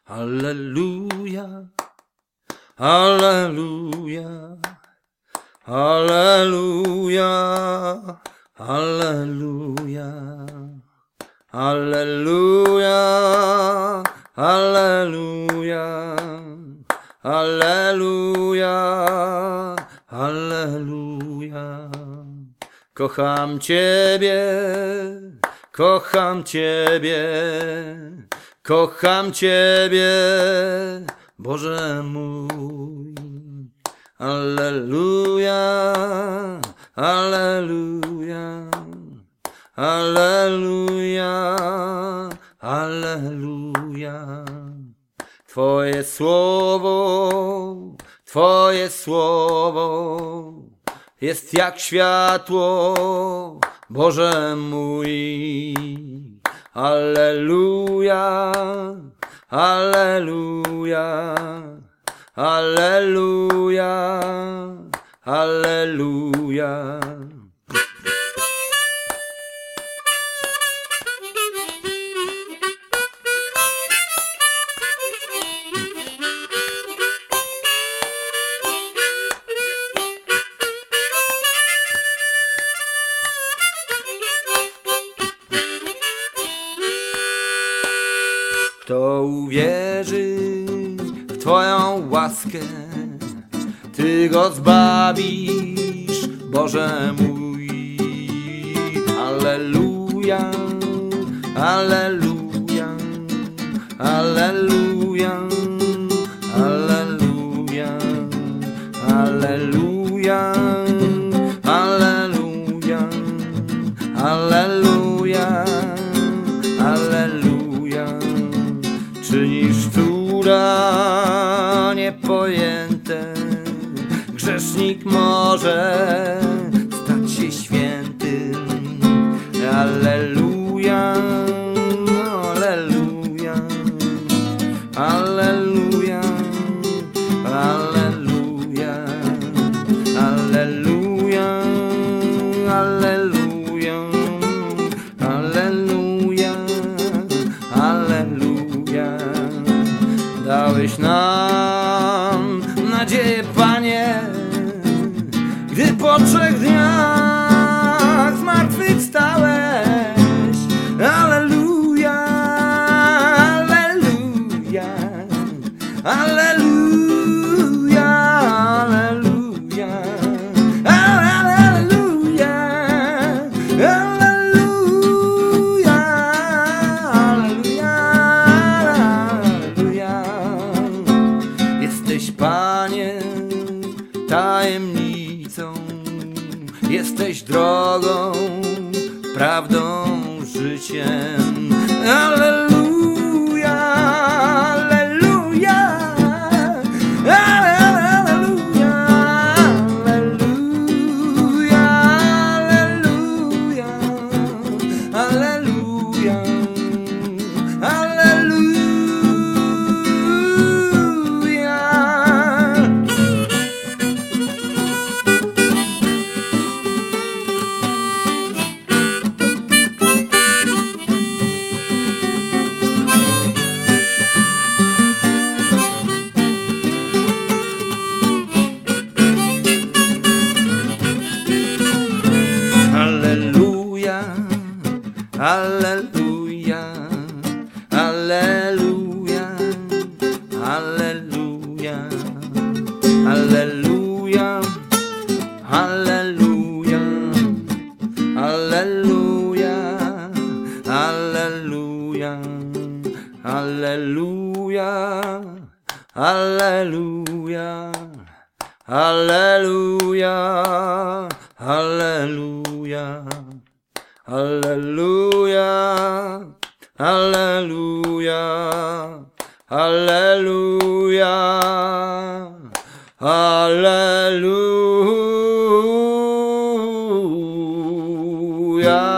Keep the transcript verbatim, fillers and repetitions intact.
Alleluja, alleluja, alleluja, alleluja, alleluja, alleluja, alleluja, alleluja. Kocham Ciebie, kocham Ciebie, kocham Ciebie, Boże mój. Alleluja, alleluja, alleluja, alleluja. Twoje słowo, Twoje słowo jest jak światło, Boże mój. Alleluja, alleluja, alleluja, alleluja. Kto uwierzy w Twoją łaskę, Ty go zbawisz, Boże mój. Alleluja, alleluja, alleluja, alleluja, alleluja, alleluja, alleluja, alleluja. Czynisz cuda niepojęte, grzesznik może stać się świętym. Alleluja, alleluja, alleluja, alleluja, alleluja, alleluja, alleluja, alleluja. Dałeś nam nadzieję, Panie, gdy po trzech dniach zmartwychwstałeś. Alleluja, alleluja, alleluja, alleluja, alleluja, alleluja, alleluja. Jesteś, Panie, tajemnicą, jesteś drogą, prawdą, życiem. Alleluja, alleluja, alleluja, alleluja, alleluja, alleluja. Alleluja, alleluja, alleluja, alleluja, alleluja, alleluja, alleluja, alleluja, alleluja, alleluja, alleluja. Alleluja, alleluja, alleluja, alleluja.